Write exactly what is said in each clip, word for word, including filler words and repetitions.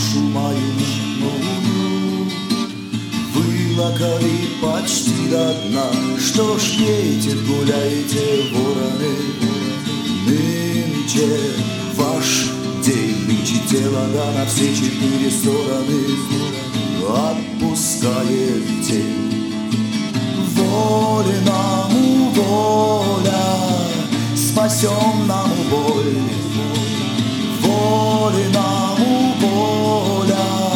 душу мою новую вылокали почти до дна. Что ж пейте, гуляете, вороны, нынче ваш день, нынче тело да на все четыре стороны отпускает тень. Воленому воля, спасенному боль, воленому воля.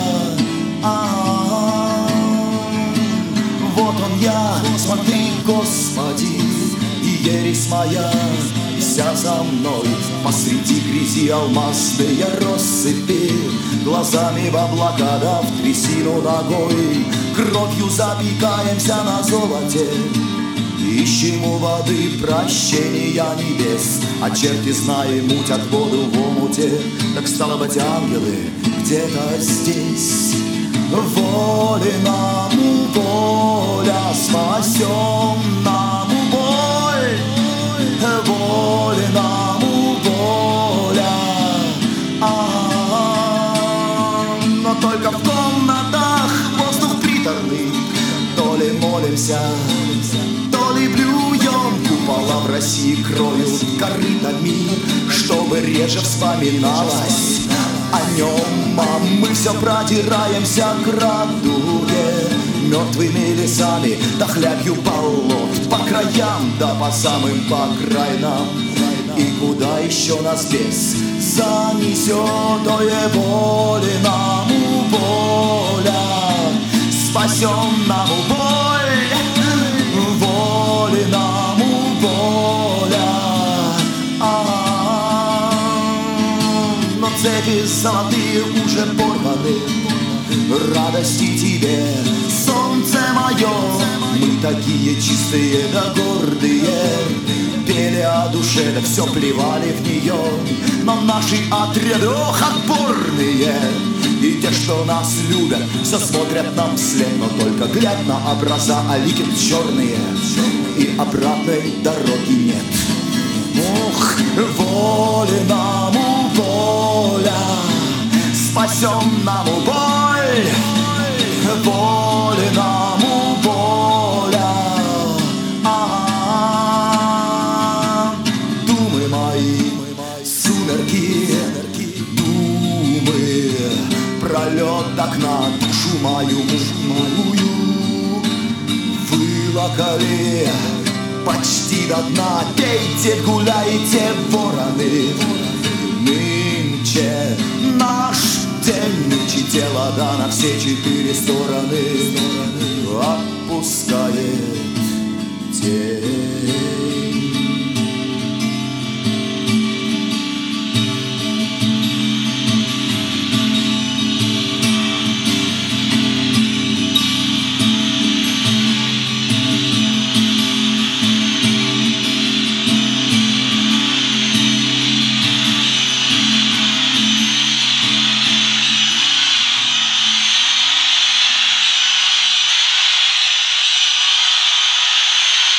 Вот он я, смотри, Господи, и ересь моя вся за мной. Посреди грязи алмазные россыпи, глазами в облака да в трясину ногой. Кровью запекаемся на золоте, ищем у воды прощения небес. А черти, зная, мутят воду в омуте. Так стало быть, ангелы где-то здесь. Воленому воля, спасенному боль, воленому воля. А-а-а. Но только в комнатах воздух приторный. То ли молимся, то ли блюем. Купола в России кроют корытами, чтобы реже вспоминалось о нем. А мы все продираемся к радуге мертвыми лесами, да хлябью болот по краям, да по самым по крайнам. И куда еще нас бес занесет, то и воленому воля, спасенному боль, воленому воля. Но цепи золотые уже порваны, радости тебе, солнце мое. Мы такие чистые да гордые, пели о душе, да все плевали в нее. Но наши отряды, ох, отборные, и те, что нас любят, все смотрят нам вслед. Но только глядь на образа, а лики черные, и обратной дороги нет. Ох, воленому воля, спасенному боль, воленому воля. А-а-а. Думы мои, сумерки, думы, пролет окна душу мою мужную вылокали почти до дна. Пейте, гуляйте, вороны, нынче наш день, нынче тело да на все четыре стороны отпускает тень.